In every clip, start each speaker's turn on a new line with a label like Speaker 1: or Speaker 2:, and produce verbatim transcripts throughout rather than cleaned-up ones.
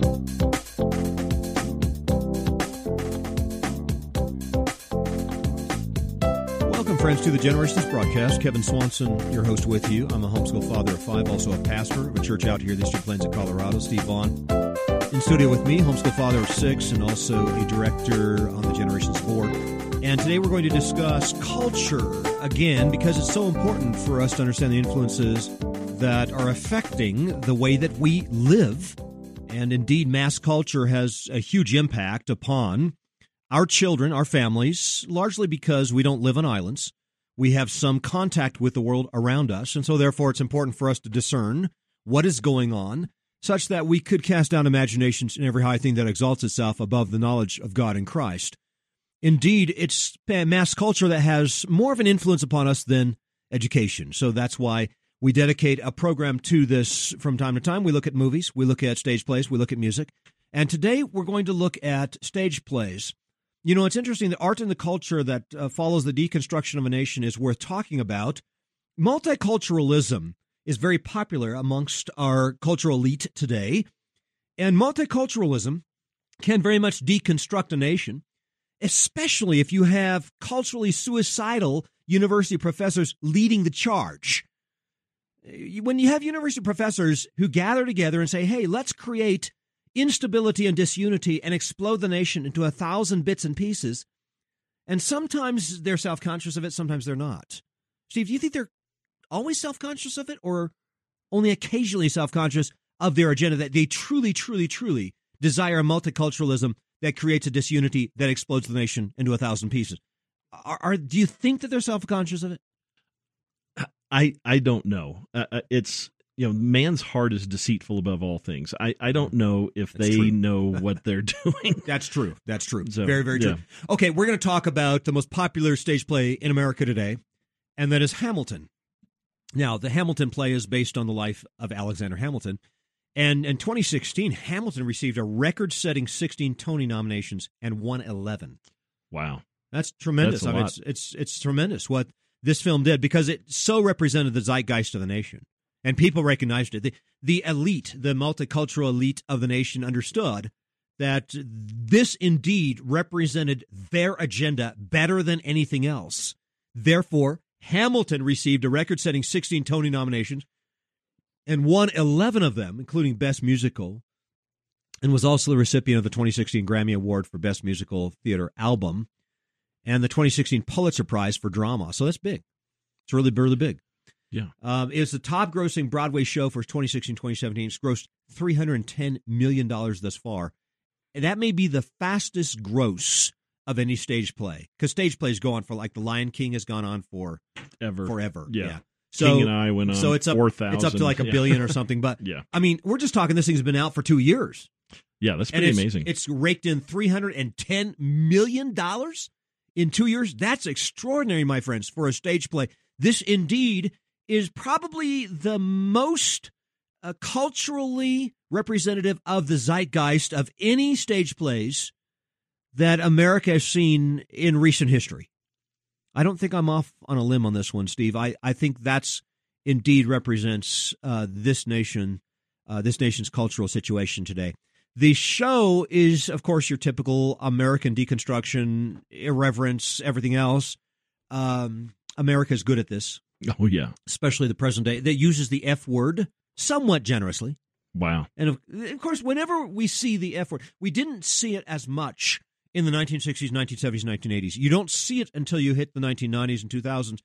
Speaker 1: Welcome, friends, to the Generations broadcast. Kevin Swanson, your host with you. I'm a homeschool father of five, also a pastor of a church out here in the Eastern Plains of Colorado. Steve Vaughn in studio with me, homeschool father of six, and also a director on the Generations board. And today we're going to discuss culture again, because it's so important for us to understand the influences that are affecting the way that we live. And indeed, mass culture has a huge impact upon our children, our families, largely because we don't live on islands. We have some contact with the world around us, and so therefore it's important for us to discern what is going on, such that we could cast down imaginations in every high thing that exalts itself above the knowledge of God in Christ. Indeed, it's mass culture that has more of an influence upon us than education. So that's why we dedicate a program to this from time to time. We look at movies, we look at stage plays, we look at music, and today we're going to look at stage plays. You know, it's interesting, the art and the culture that uh, follows the deconstruction of a nation is worth talking about. Multiculturalism is very popular amongst our cultural elite today, and multiculturalism can very much deconstruct a nation, especially if you have culturally suicidal university professors leading the charge. When you have university professors who gather together and say, hey, let's create instability and disunity and explode the nation into a thousand bits and pieces. And sometimes they're self-conscious of it, sometimes they're not. Steve, do you think they're always self-conscious of it, or only occasionally self-conscious of their agenda, that they truly, truly, truly desire a multiculturalism that creates a disunity that explodes the nation into a thousand pieces? Are, are do you think that they're self-conscious of it?
Speaker 2: I, I don't know. Uh, it's... You know, man's heart is deceitful above all things. I, I don't know if
Speaker 1: That's
Speaker 2: they
Speaker 1: true.
Speaker 2: know what they're doing.
Speaker 1: That's true. That's true.
Speaker 2: So,
Speaker 1: very, very true.
Speaker 2: yeah.
Speaker 1: Okay, we're going to talk about the most popular stage play in America today, and that is Hamilton. Now, the Hamilton play is based on the life of Alexander Hamilton. And in twenty sixteen, Hamilton received a record-setting sixteen Tony nominations and won eleven.
Speaker 2: Wow.
Speaker 1: That's tremendous.
Speaker 2: That's a
Speaker 1: I mean,
Speaker 2: lot.
Speaker 1: it's, it's, it's tremendous what this film did, because it so represented the zeitgeist of the nation. And people recognized it. The, the elite, the multicultural elite of the nation, understood that this indeed represented their agenda better than anything else. Therefore, Hamilton received a record-setting sixteen Tony nominations and won eleven of them, including Best Musical, and was also the recipient of the twenty sixteen Grammy Award for Best Musical Theater Album and the twenty sixteen Pulitzer Prize for Drama. So that's big. It's really, really big.
Speaker 2: Yeah.
Speaker 1: Um, it's the top-grossing Broadway show for twenty sixteen twenty seventeen. It's grossed three hundred ten million dollars thus far. And that may be the fastest gross of any stage play, because stage plays go on for, like, The Lion King has gone on for
Speaker 2: Ever.
Speaker 1: forever.
Speaker 2: Yeah.
Speaker 1: yeah. So,
Speaker 2: King and I went on
Speaker 1: so it's up,
Speaker 2: four thousand.
Speaker 1: It's up to like a
Speaker 2: yeah.
Speaker 1: billion or something. But,
Speaker 2: yeah.
Speaker 1: I mean, we're just talking, this thing's been out for two years.
Speaker 2: Yeah, that's
Speaker 1: And
Speaker 2: pretty
Speaker 1: it's,
Speaker 2: amazing.
Speaker 1: It's raked in three hundred ten million dollars in two years. That's extraordinary, my friends, for a stage play. This indeed is probably the most uh, culturally representative of the zeitgeist of any stage plays that America has seen in recent history. I don't think I'm off on a limb on this one, Steve. I, I think that's indeed represents uh, this nation, uh, this nation's cultural situation today. The show is, of course, your typical American deconstruction, irreverence, everything else. Um, America's good at this.
Speaker 2: Oh, yeah.
Speaker 1: Especially the present day, that uses the F word somewhat generously.
Speaker 2: Wow.
Speaker 1: And of, of course, whenever we see the F word, we didn't see it as much in the nineteen sixties, nineteen seventies, nineteen eighties. You don't see it until you hit the nineteen nineties and two thousands,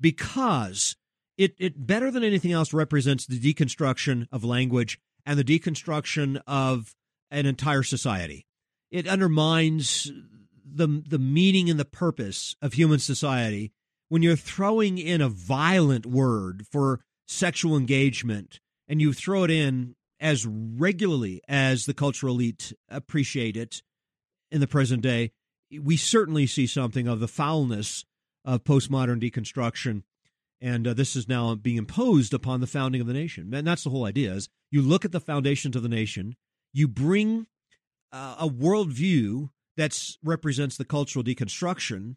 Speaker 1: because it, it better than anything else represents the deconstruction of language and the deconstruction of an entire society. It undermines the the meaning and the purpose of human society when you're throwing in a violent word for sexual engagement, and you throw it in as regularly as the cultural elite appreciate it in the present day. We certainly see something of the foulness of postmodern deconstruction, and uh, this is now being imposed upon the founding of the nation. And that's the whole idea, is you look at the foundations of the nation, you bring uh, a worldview that represents the cultural deconstruction,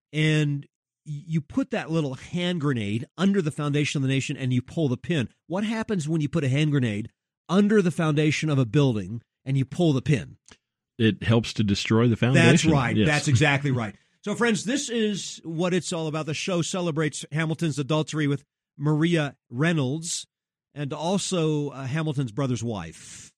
Speaker 1: and you put that little hand grenade under the foundation of the nation and you pull the pin. What happens when you put a hand grenade under the foundation of a building
Speaker 3: and you pull the pin.
Speaker 2: It helps to destroy the foundation.
Speaker 3: That's right.
Speaker 2: Yes.
Speaker 3: That's exactly right. So, friends, this is what it's all about. The show celebrates Hamilton's adultery with Maria Reynolds and also uh, Hamilton's brother's wife.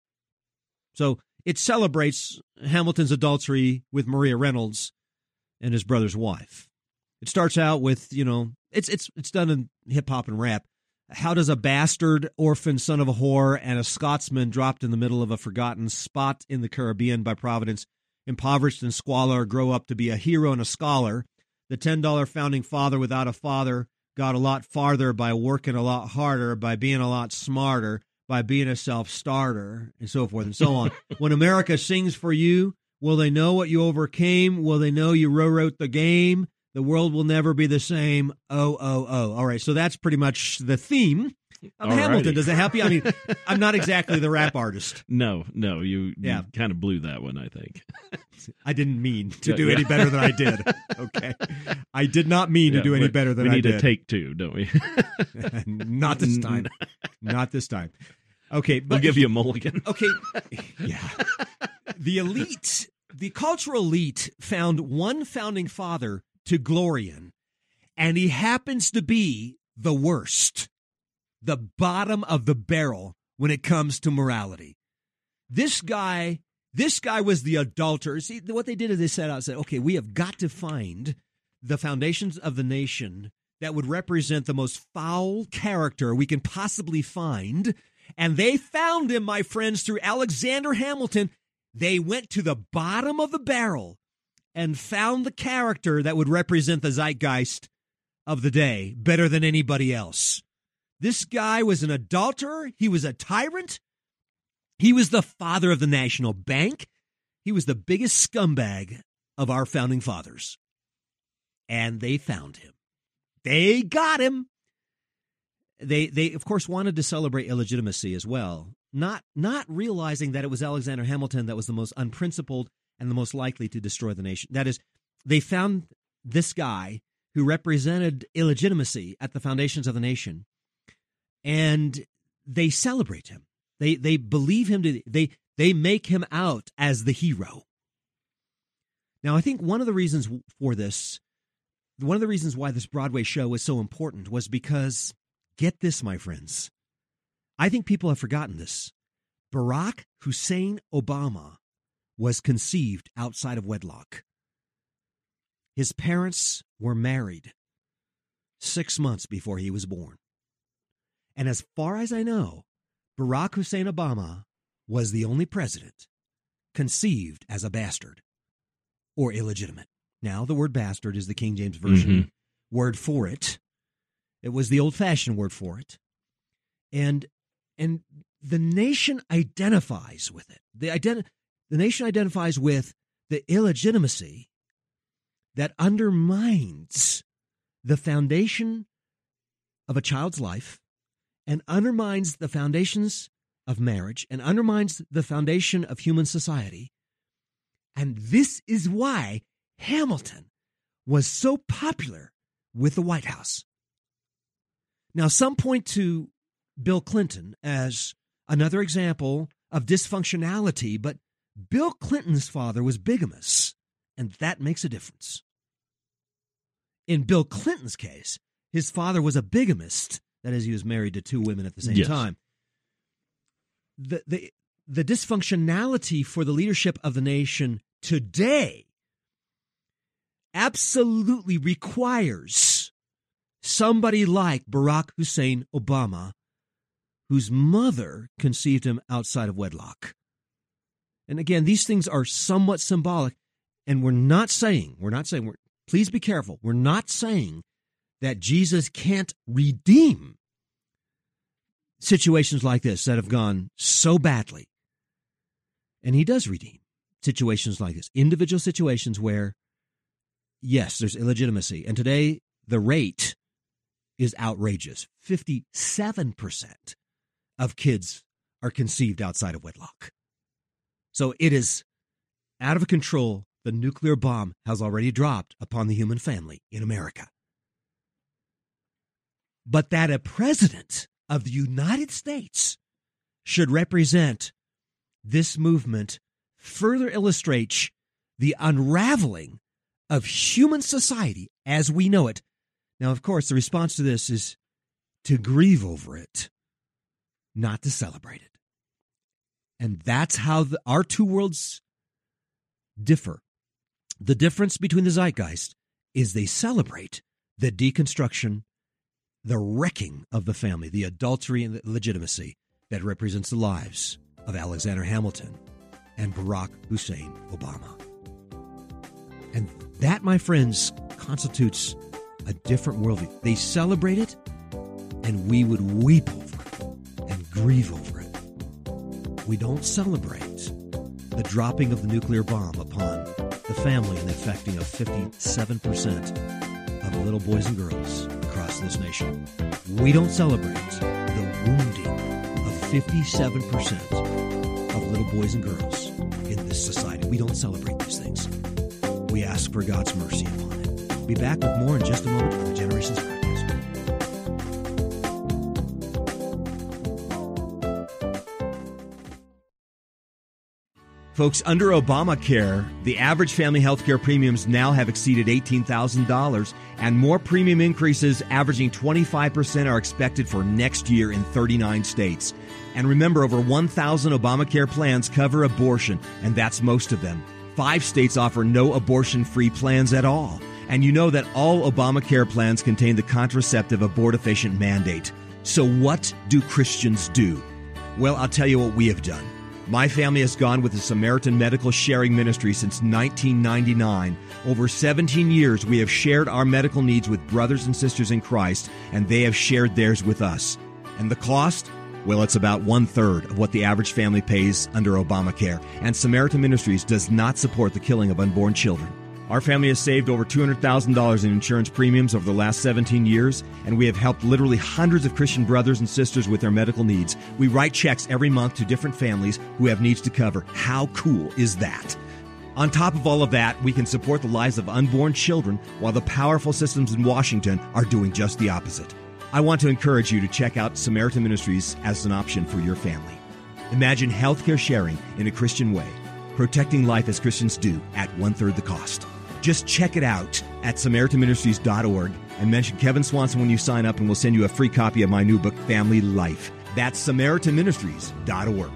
Speaker 3: So it celebrates Hamilton's adultery with Maria Reynolds and his brother's wife. It starts out with, you know, it's it's it's done in hip-hop and rap. How does a bastard, orphan, son of a whore, and a Scotsman dropped in the middle of a forgotten spot in the Caribbean by Providence, impoverished and squalor, grow up to be a hero and a scholar? The ten dollar founding father without a father got a lot farther by working a lot harder, by being a lot smarter, by being a self-starter, and so forth and so on. When America sings for you, will they know what you overcame? Will they know you rewrote the game? The world will never be the same. Oh, oh, oh. All right, so that's pretty much the theme of
Speaker 2: Alrighty.
Speaker 3: Hamilton. Does it help you? I mean, I'm not exactly the rap artist.
Speaker 2: No, no, you,
Speaker 3: Yeah.
Speaker 2: you kind of blew that one, I think.
Speaker 3: I didn't mean to
Speaker 2: Yeah,
Speaker 3: do
Speaker 2: yeah.
Speaker 3: any better than I did. Okay. I did not mean
Speaker 2: Yeah,
Speaker 3: to do any
Speaker 2: we-
Speaker 3: better than
Speaker 2: we
Speaker 3: I
Speaker 2: need
Speaker 3: did.
Speaker 2: to take two, don't we?
Speaker 3: Not this time. Not this time. Okay, but
Speaker 2: We'll give you a mulligan.
Speaker 3: Okay, yeah. The elite, the cultural elite found one founding father to glory in, and he happens to be the worst, the bottom of the barrel when it comes to morality. This guy, this guy was the adulterer. See, what they did is they set out and said, okay, we have got to find the foundations of the nation that would represent the most foul character we can possibly find. And they found him, my friends, through Alexander Hamilton. They went to the bottom of the barrel and found the character that would represent the zeitgeist of the day better than anybody else. This guy was an adulterer. He was a tyrant. He was the father of the national bank. He was the biggest scumbag of our founding fathers. And they found him. They got him. They, they of course, wanted to celebrate illegitimacy as well, not, not realizing that it was Alexander Hamilton that was the most unprincipled and the most likely to destroy the nation. That is, they found this guy who represented illegitimacy at the foundations of the nation, and they celebrate him. They they believe him to they they make him out as the hero. Now, I think one of the reasons for this, one of the reasons why this Broadway show was so important was because, get this, my friends, I think people have forgotten this. Barack Hussein Obama was conceived outside of wedlock. His parents were married six months before he was born. And as far as I know, Barack Hussein Obama was the only president conceived as a bastard or illegitimate. Now, the word bastard is the King James Version
Speaker 2: Mm-hmm.
Speaker 3: word for it. It was the old-fashioned word for it. And and the nation identifies with it. The, identi- the nation identifies with the illegitimacy that undermines the foundation of a child's life and undermines the foundations of marriage and undermines the foundation of human society. And this is why Hamilton was so popular with the White House. Now, some point to Bill Clinton as another example of dysfunctionality, but Bill Clinton's father was bigamous, and that makes a difference. In Bill Clinton's case, his father was a bigamist. That is, he was married to two women at the same
Speaker 2: Yes.
Speaker 3: time. The, the, the dysfunctionality for the leadership of the nation today absolutely requires somebody like Barack Hussein Obama, whose mother conceived him outside of wedlock. And again, these things are somewhat symbolic, and we're not saying, we're not saying, we're, please be careful, we're not saying that Jesus can't redeem situations like this that have gone so badly. And he does redeem situations like this, individual situations where, yes, there's illegitimacy. And today, the rate is outrageous. fifty-seven percent of kids are conceived outside of wedlock. So it is out of control. The nuclear bomb has already dropped upon the human family in America. But that a president of the United States should represent this movement further illustrates the unraveling of human society as we know it. Now, of course, the response to this is to grieve over it, not to celebrate it. And that's how the, our two worlds differ. The difference between the zeitgeist is they celebrate the deconstruction, the wrecking of the family, the adultery and the legitimacy that represents the lives of Alexander Hamilton and Barack Hussein Obama. And that, my friends, constitutes a different worldview. They celebrate it, and we would weep over it and grieve over it. We don't celebrate the dropping of the nuclear bomb upon the family and the affecting of fifty-seven percent of little boys and girls across this nation. We don't celebrate the wounding of fifty-seven percent of little boys and girls in this society. We don't celebrate these things. We ask for God's mercy upon it. Be back with more in just a moment on the Generations Podcast.
Speaker 4: Folks, under Obamacare, the average family health care premiums now have exceeded eighteen thousand dollars, and more premium increases averaging twenty-five percent are expected for next year in thirty-nine states. And remember, over one thousand Obamacare plans cover abortion, and that's most of them. Five states offer no abortion-free plans at all. And you know that all Obamacare plans contain the contraceptive abortifacient mandate. So what do Christians do? Well, I'll tell you what we have done. My family has gone with the Samaritan Medical Sharing Ministry since nineteen ninety-nine. Over seventeen years, we have shared our medical needs with brothers and sisters in Christ, and they have shared theirs with us. And the cost? Well, it's about one-third of what the average family pays under Obamacare. And Samaritan Ministries does not support the killing of unborn children. Our family has saved over two hundred thousand dollars in insurance premiums over the last seventeen years, and we have helped literally hundreds of Christian brothers and sisters with their medical needs. We write checks every month to different families who have needs to cover. How cool is that? On top of all of that, we can support the lives of unborn children while the powerful systems in Washington are doing just the opposite. I want to encourage you to check out Samaritan Ministries as an option for your family. Imagine healthcare sharing in a Christian way, protecting life as Christians do at one-third the cost. Just check it out at Samaritan Ministries dot org and mention Kevin Swanson when you sign up, and we'll send you a free copy of my new book, Family Life. That's Samaritan Ministries dot org.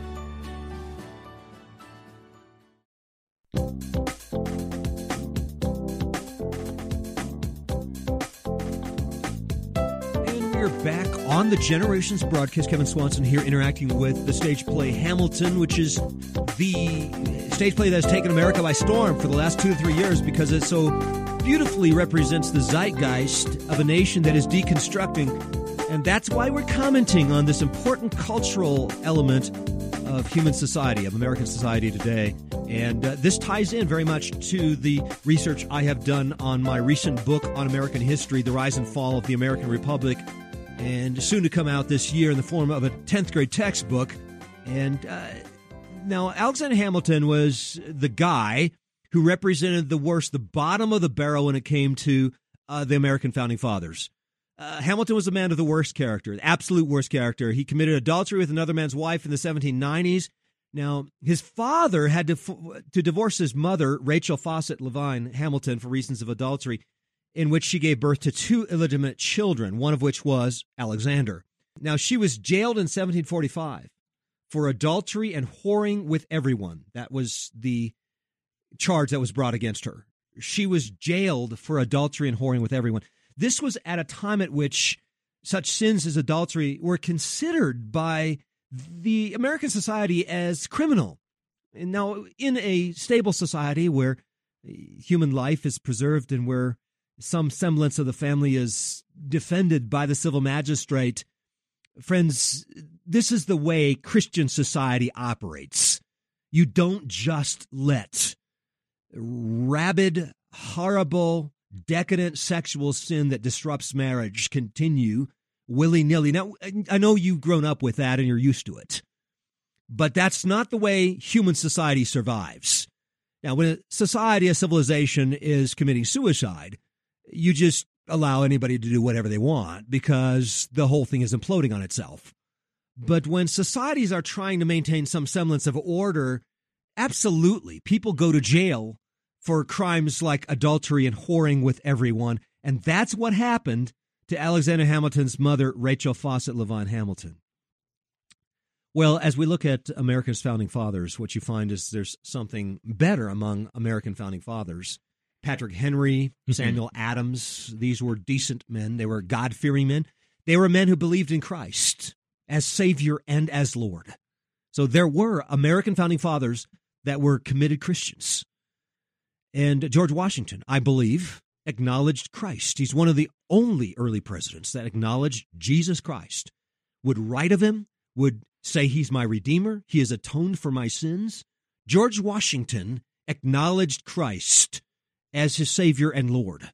Speaker 3: And we're back on the Generations broadcast. Kevin Swanson here interacting with the stage play Hamilton, which is the stage play that has taken America by storm for the last two to three years because it so beautifully represents the zeitgeist of a nation that is deconstructing. And that's why we're commenting on this important cultural element of human society, of American society today. And uh, this ties in very much to the research I have done on my recent book on American history, The Rise and Fall of the American Republic, and soon to come out this year in the form of a tenth grade textbook. And uh, now Alexander Hamilton was the guy who represented the worst, the bottom of the barrel when it came to uh, the American founding fathers. Uh, Hamilton was a man of the worst character, the absolute worst character. He committed adultery with another man's wife in the seventeen nineties. Now, his father had to to divorce his mother, Rachel Fawcett Levine Hamilton, for reasons of adultery, in which she gave birth to two illegitimate children, one of which was Alexander. Now, she was jailed in seventeen forty-five for adultery and whoring with everyone. That was the charge that was brought against her. She was jailed for adultery and whoring with everyone. This was at a time at which such sins as adultery were considered by the American society as criminal. And now, in a stable society where human life is preserved and where some semblance of the family is defended by the civil magistrate, friends, this is the way Christian society operates. You don't just let rabid, horrible, decadent sexual sin that disrupts marriage continue willy-nilly. Now, I know you've grown up with that and you're used to it, but that's not the way human society survives. Now, when a society, a civilization is committing suicide, you just allow anybody to do whatever they want because the whole thing is imploding on itself. But when societies are trying to maintain some semblance of order, absolutely, people go to jail for crimes like adultery and whoring with everyone. And that's what happened to Alexander Hamilton's mother, Rachel Fawcett Levine Hamilton. Well, as we look at America's founding fathers, what you find is there's something better among American founding fathers. Patrick Henry, Samuel Adams, these were decent men. They were God-fearing men. They were men who believed in Christ as Savior and as Lord. So there were American founding fathers that were committed Christians. And George Washington, I believe, acknowledged Christ. He's one of the only early presidents that acknowledged Jesus Christ, would write of him, would say he's my Redeemer, he has atoned for my sins. George Washington acknowledged Christ as his Savior and Lord.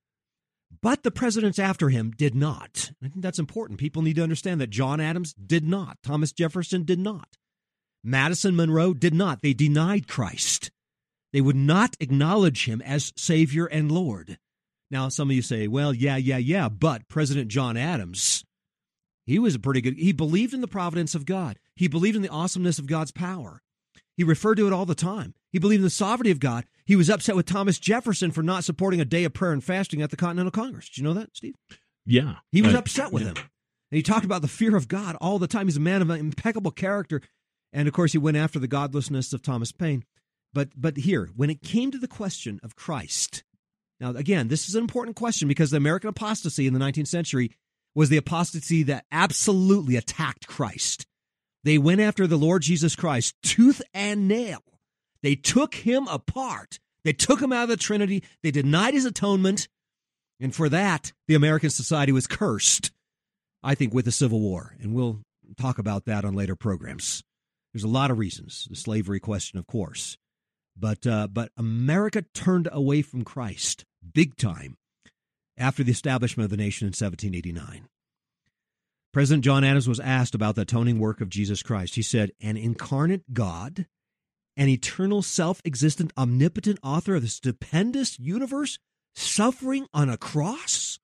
Speaker 3: But the presidents after him did not. I think that's important. People need to understand that John Adams did not. Thomas Jefferson did not. Madison Monroe did not. They denied Christ. They would not acknowledge him as Savior and Lord. Now, some of you say, well, yeah, yeah, yeah, but President John Adams, he was a pretty good, he believed in the providence of God. He believed in the awesomeness of God's power. He referred to it all the time. He believed in the sovereignty of God. He was upset with Thomas Jefferson for not supporting a day of prayer and fasting at the Continental Congress. Did you know that, Steve?
Speaker 2: Yeah.
Speaker 3: He was
Speaker 2: I,
Speaker 3: upset with
Speaker 2: yeah.
Speaker 3: him. And he talked about the fear of God all the time. He's a man of impeccable character. And, of course, he went after the godlessness of Thomas Paine. But but here, when it came to the question of Christ, now, again, this is an important question because the American apostasy in the nineteenth century was the apostasy that absolutely attacked Christ. They went after the Lord Jesus Christ tooth and nail. They took him apart. They took him out of the Trinity. They denied his atonement. And for that, the American society was cursed, I think, with the Civil War. And we'll talk about that on later programs. There's a lot of reasons. The slavery question, of course. But uh, but America turned away from Christ big time after the establishment of the nation in seventeen eighty-nine. President John Adams was asked about the atoning work of Jesus Christ. He said, an incarnate God, an eternal, self-existent, omnipotent author of the stupendous universe, suffering on a cross?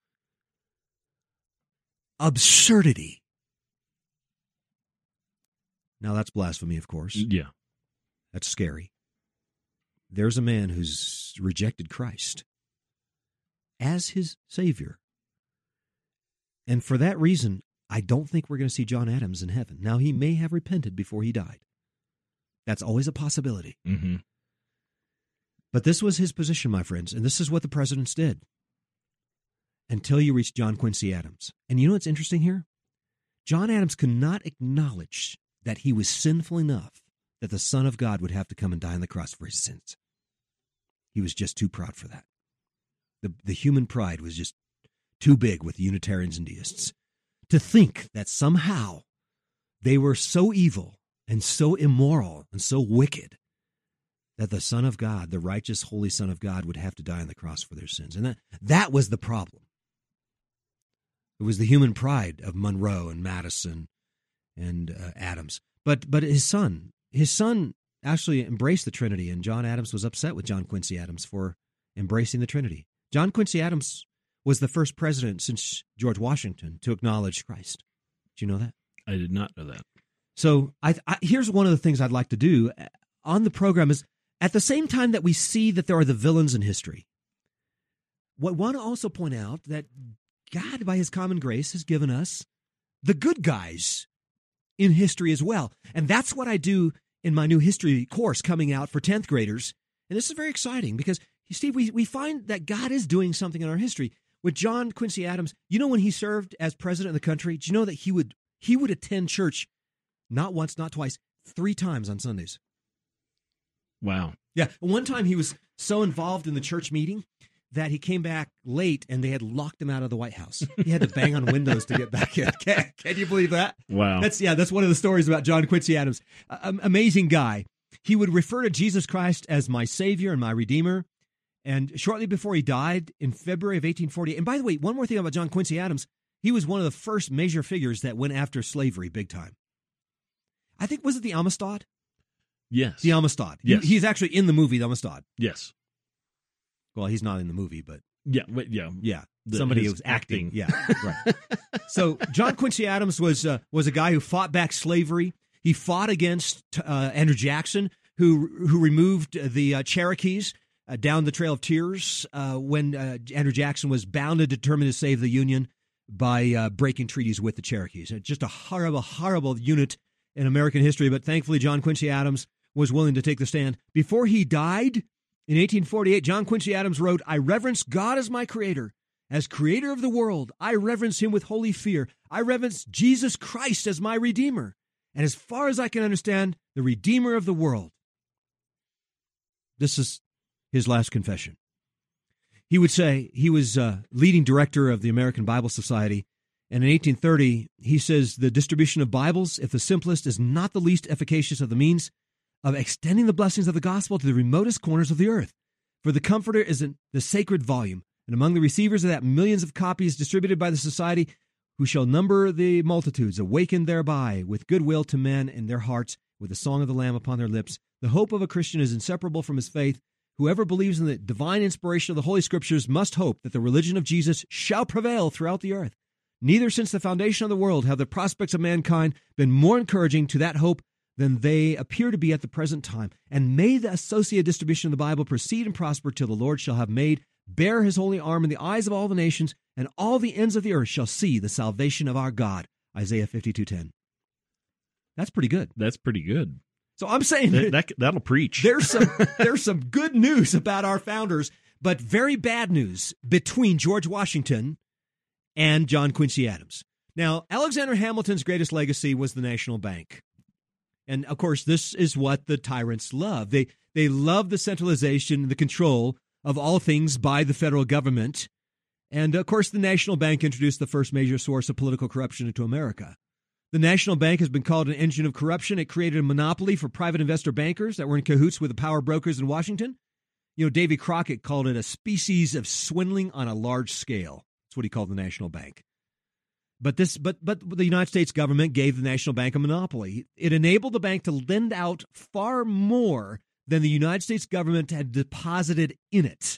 Speaker 3: Absurdity. Now, that's blasphemy, of course.
Speaker 2: Yeah.
Speaker 3: That's scary. There's a man who's rejected Christ as his Savior. And for that reason, I don't think we're going to see John Adams in heaven. Now, he may have repented before he died. That's always a possibility.
Speaker 2: Mm-hmm.
Speaker 3: But this was his position, my friends, and this is what the presidents did until you reach John Quincy Adams. And you know what's interesting here? John Adams could not acknowledge that he was sinful enough that the Son of God would have to come and die on the cross for his sins. He was just too proud for that. The, the human pride was just too big with Unitarians and deists to think that somehow they were so evil and so immoral and so wicked that the Son of God, the righteous, holy Son of God, would have to die on the cross for their sins. And that, that was the problem. It was the human pride of Monroe and Madison and uh, Adams. But but his son, his son actually embraced the Trinity, and John Adams was upset with John Quincy Adams for embracing the Trinity. John Quincy Adams was the first president since George Washington to acknowledge Christ. Did you know that?
Speaker 2: I did not know that.
Speaker 3: So I, I, here's one of the things I'd like to do on the program is, at the same time that we see that there are the villains in history, I want to also point out that God, by his common grace, has given us the good guys in history as well. And that's what I do in my new history course coming out for tenth graders. And this is very exciting because, Steve, we, we find that God is doing something in our history. With John Quincy Adams, you know, when he served as president of the country, do you know that he would he would attend church not once, not twice, three times on Sundays?
Speaker 2: Wow.
Speaker 3: Yeah. One time he was so involved in the church meeting that he came back late and they had locked him out of the White House. He had to bang on windows to get back in. Can, can you believe that?
Speaker 2: Wow.
Speaker 3: That's yeah, that's one of the stories about John Quincy Adams. Uh, amazing guy. He would refer to Jesus Christ as my Savior and my Redeemer. And shortly before he died in February of eighteen forty, and by the way, one more thing about John Quincy Adams, he was one of the first major figures that went after slavery big time. I think, was it the Amistad?
Speaker 2: Yes.
Speaker 3: The Amistad.
Speaker 2: Yes.
Speaker 3: He, he's actually in the movie, The Amistad.
Speaker 2: Yes.
Speaker 3: Well, he's not in the movie, but
Speaker 2: Yeah, but yeah,
Speaker 3: Yeah,
Speaker 2: The-
Speaker 3: somebody
Speaker 2: his
Speaker 3: who was acting.
Speaker 2: acting.
Speaker 3: Yeah, right. So John Quincy Adams was uh, was a guy who fought back slavery. He fought against uh, Andrew Jackson, who who removed the uh, Cherokees uh, down the Trail of Tears uh, when uh, Andrew Jackson was bound and determined to save the Union by uh, breaking treaties with the Cherokees. Just a horrible, horrible unit in American history. But thankfully, John Quincy Adams was willing to take the stand. Before he died in eighteen forty-eight, John Quincy Adams wrote, "I reverence God as my creator. As creator of the world, I reverence him with holy fear. I reverence Jesus Christ as my Redeemer. And as far as I can understand, the Redeemer of the world." This is his last confession. He would say he was uh, leading director of the American Bible Society. And in eighteen thirty, he says, "The distribution of Bibles, if the simplest, is not the least efficacious of the means of extending the blessings of the gospel to the remotest corners of the earth. For the Comforter is in the sacred volume, and among the receivers of that millions of copies distributed by the Society, who shall number the multitudes, awakened thereby with goodwill to men in their hearts, with the song of the Lamb upon their lips. The hope of a Christian is inseparable from his faith. Whoever believes in the divine inspiration of the Holy Scriptures must hope that the religion of Jesus shall prevail throughout the earth. Neither since the foundation of the world have the prospects of mankind been more encouraging to that hope than they appear to be at the present time. And may the associated distribution of the Bible proceed and prosper till the Lord shall have made bare his holy arm in the eyes of all the nations, and all the ends of the earth shall see the salvation of our God." Isaiah fifty-two ten. That's pretty good.
Speaker 2: That's pretty good.
Speaker 3: So I'm saying
Speaker 2: That, that that'll preach.
Speaker 3: there's some there's some good news about our founders, but very bad news between George Washington and John Quincy Adams. Now, Alexander Hamilton's greatest legacy was the National Bank. And of course, this is what the tyrants love. They they love the centralization, the control of all things by the federal government. And of course, the National Bank introduced the first major source of political corruption into America. The National Bank has been called an engine of corruption. It created a monopoly for private investor bankers that were in cahoots with the power brokers in Washington. You know, Davy Crockett called it a species of swindling on a large scale. That's what he called the National Bank. But this, but but the United States government gave the National Bank a monopoly. It enabled the bank to lend out far more than the United States government had deposited in it,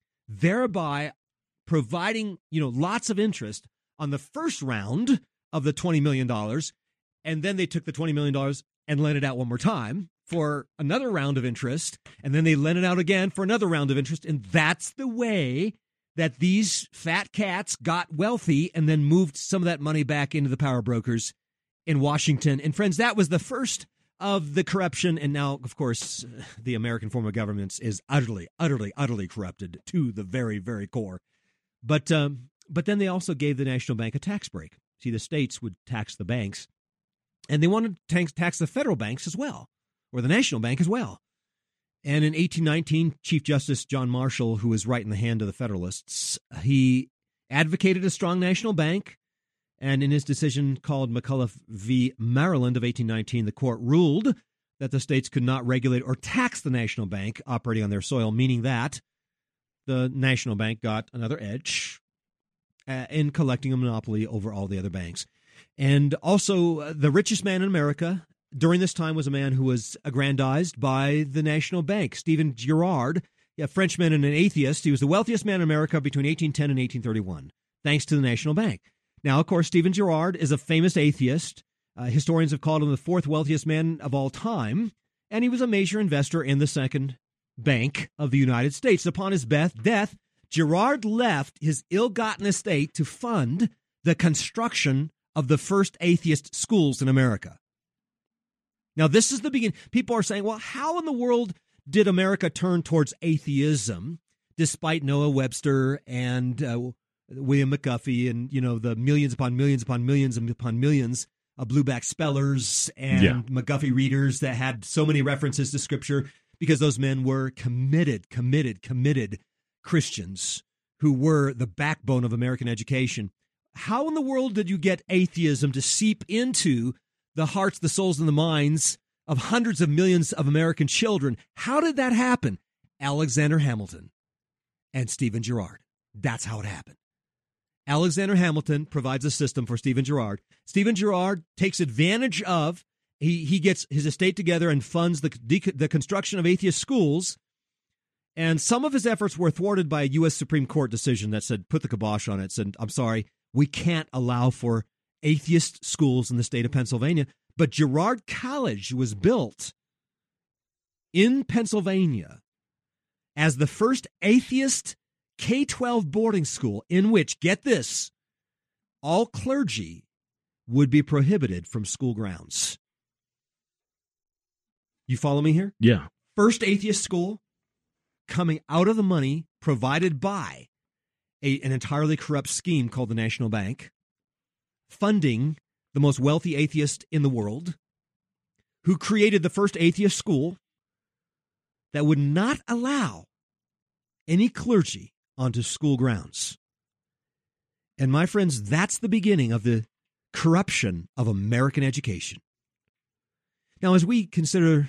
Speaker 3: thereby providing, you know, lots of interest on the first round of the twenty million dollars, and then they took the twenty million dollars and lent it out one more time for another round of interest, and then they lent it out again for another round of interest, and that's the way that these fat cats got wealthy and then moved some of that money back into the power brokers in Washington. And friends, that was the first of the corruption. And now, of course, the American form of government is utterly, utterly, utterly corrupted to the very, very core. But um, but then they also gave the National Bank a tax break. See, the states would tax the banks, and they wanted to tax, tax the federal banks as well, or the National Bank as well. And in eighteen nineteen, Chief Justice John Marshall, who was right in the hand of the Federalists, he advocated a strong national bank. And in his decision called McCulloch v. Maryland of eighteen nineteen, the court ruled that the states could not regulate or tax the national bank operating on their soil, meaning that the national bank got another edge uh, in collecting a monopoly over all the other banks. And also, uh, the richest man in America during this time was a man who was aggrandized by the National Bank, Stephen Girard, a Frenchman and an atheist. He was the wealthiest man in America between eighteen ten and eighteen thirty-one, thanks to the National Bank. Now, of course, Stephen Girard is a famous atheist. Uh, historians have called him the fourth wealthiest man of all time, and he was a major investor in the Second Bank of the United States. Upon his death, Girard left his ill-gotten estate to fund the construction of the first atheist schools in America. Now, this is the beginning. People are saying, well, how in the world did America turn towards atheism despite Noah Webster and uh, William McGuffey and, you know, the millions upon millions upon millions and upon millions of blueback spellers and yeah. McGuffey readers that had so many references to Scripture, because those men were committed, committed, committed Christians who were the backbone of American education. How in the world did you get atheism to seep into the hearts, the souls, and the minds of hundreds of millions of American children? How did that happen? Alexander Hamilton and Stephen Girard. That's how it happened. Alexander Hamilton provides a system for Stephen Girard. Stephen Girard takes advantage of, he, he gets his estate together and funds the, the construction of atheist schools. And some of his efforts were thwarted by a U S Supreme Court decision that said, put the kibosh on it, said, I'm sorry, we can't allow for atheist schools in the state of Pennsylvania. But Girard College was built in Pennsylvania as the first atheist K twelve boarding school in which, get this, all clergy would be prohibited from school grounds. You follow me here?
Speaker 2: Yeah.
Speaker 3: First atheist school coming out of the money provided by a, an entirely corrupt scheme called the National Bank, funding the most wealthy atheist in the world, who created the first atheist school that would not allow any clergy onto school grounds. And my friends, that's the beginning of the corruption of American education. Now, as we consider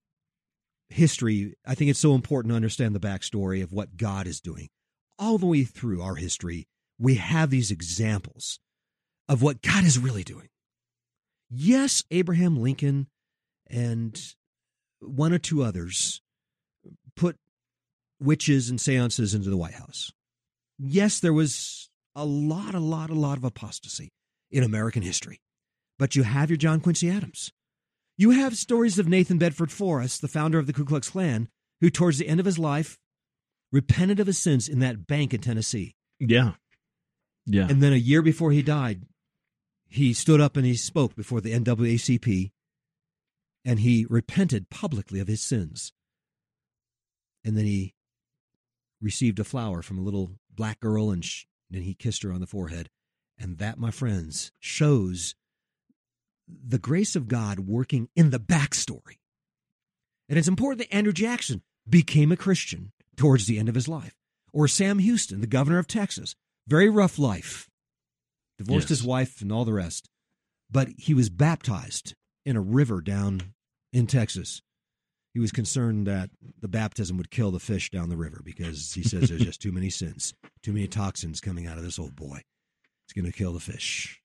Speaker 3: history, I think it's so important to understand the backstory of what God is doing. All the way through our history, we have these examples of what God is really doing. Yes, Abraham Lincoln and one or two others put witches and seances into the White House. Yes, there was a lot, a lot, a lot of apostasy in American history. But you have your John Quincy Adams. You have stories of Nathan Bedford Forrest, the founder of the Ku Klux Klan, who towards the end of his life repented of his sins in that bank in Tennessee.
Speaker 2: Yeah. Yeah.
Speaker 3: And then a year before he died, he stood up and he spoke before the N double A C P, and he repented publicly of his sins. And then he received a flower from a little black girl, and sh- then he kissed her on the forehead. And that, my friends, shows the grace of God working in the backstory. And it's important that Andrew Jackson became a Christian towards the end of his life. Or Sam Houston, the governor of Texas. Very rough life. Divorced
Speaker 2: Yes.
Speaker 3: his wife and all the rest. But he was baptized in a river down in Texas. He was concerned that the baptism would kill the fish down the river because he says there's just too many sins, too many toxins coming out of this old boy. It's going to kill the fish.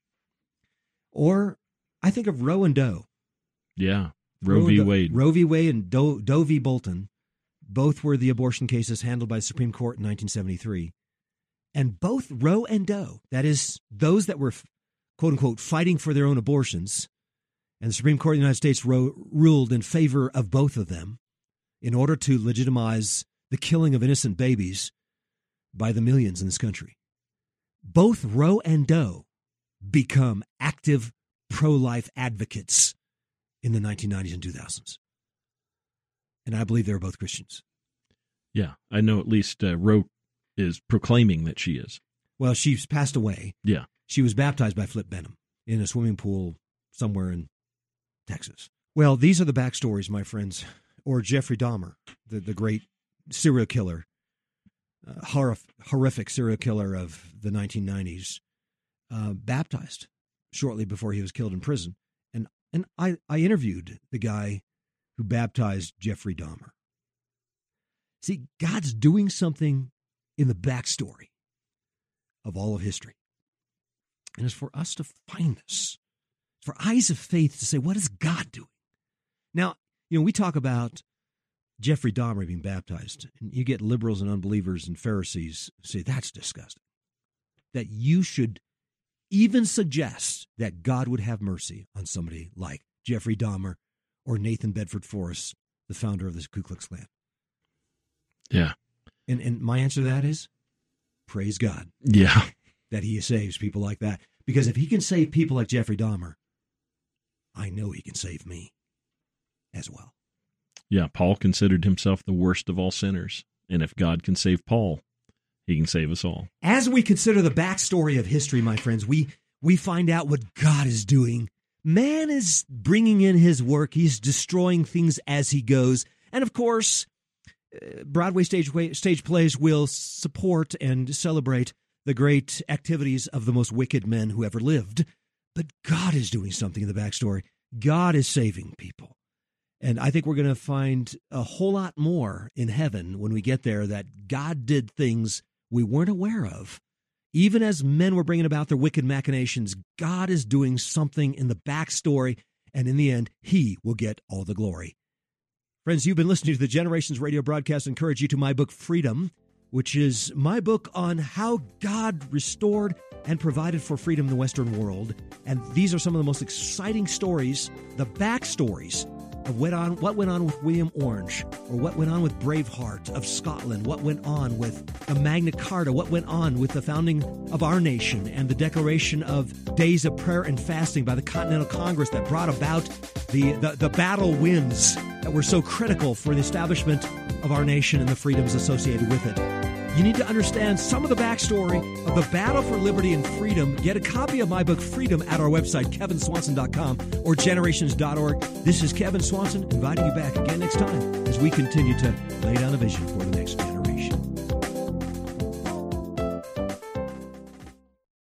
Speaker 3: Or I think of Roe and Doe.
Speaker 2: Yeah. Roe v.
Speaker 3: and Doe-
Speaker 2: Wade.
Speaker 3: Roe v. Wade and Doe, Doe v. Bolton. Both were the abortion cases handled by the Supreme Court in nineteen seventy-three. And both Roe and Doe, that is, those that were, quote unquote, fighting for their own abortions, and the Supreme Court of the United States ro- ruled in favor of both of them in order to legitimize the killing of innocent babies by the millions in this country. Both Roe and Doe become active pro-life advocates in the nineteen nineties and two thousands. And I believe they were both Christians.
Speaker 2: Yeah. I know at least uh, Roe is proclaiming that she is.
Speaker 3: Well, she's passed away.
Speaker 2: Yeah.
Speaker 3: She was baptized by Flip Benham in a swimming pool somewhere in Texas. Well, these are the backstories, my friends. Or Jeffrey Dahmer, the, the great serial killer, uh, horrif- horrific serial killer of the nineteen nineties, uh, baptized shortly before he was killed in prison. And and I, I interviewed the guy who baptized Jeffrey Dahmer. See, God's doing something in the backstory of all of history. And it's for us to find this, for eyes of faith to say, what is God doing? Now, you know, we talk about Jeffrey Dahmer being baptized, and you get liberals and unbelievers and Pharisees say, that's disgusting. That you should even suggest that God would have mercy on somebody like Jeffrey Dahmer or Nathan Bedford Forrest, the founder of the Ku Klux Klan.
Speaker 2: Yeah.
Speaker 3: And and my answer to that is, praise God.
Speaker 2: Yeah.
Speaker 3: That he saves people like that. Because if he can save people like Jeffrey Dahmer, I know he can save me as well.
Speaker 2: Yeah. Paul considered himself the worst of all sinners. And if God can save Paul, he can save us all.
Speaker 3: As we consider the backstory of history, my friends, we, we find out what God is doing. Man is bringing in his work. He's destroying things as he goes. And of course, uh, Broadway stage, stage plays will support and celebrate the great activities of the most wicked men who ever lived. But God is doing something in the backstory. God is saving people. And I think we're going to find a whole lot more in heaven when we get there, that God did things we weren't aware of. Even as men were bringing about their wicked machinations, God is doing something in the backstory, and in the end, he will get all the glory. Friends, you've been listening to the Generations Radio broadcast. I encourage you to my book, Freedom, which is my book on how God restored and provided for freedom in the Western world. And these are some of the most exciting stories, the backstories of what, on, what went on with William Orange, or what went on with Braveheart of Scotland, what went on with the Magna Carta, what went on with the founding of our nation and the declaration of days of prayer and fasting by the Continental Congress that brought about the, the, the battle wins that were so critical for the establishment of our nation and the freedoms associated with it. You need to understand some of the backstory of the battle for liberty and freedom. Get a copy of my book, Freedom, at our website, kevin swanson dot com or generations dot org. This is Kevin Swanson inviting you back again next time as we continue to lay down a vision for the next generation.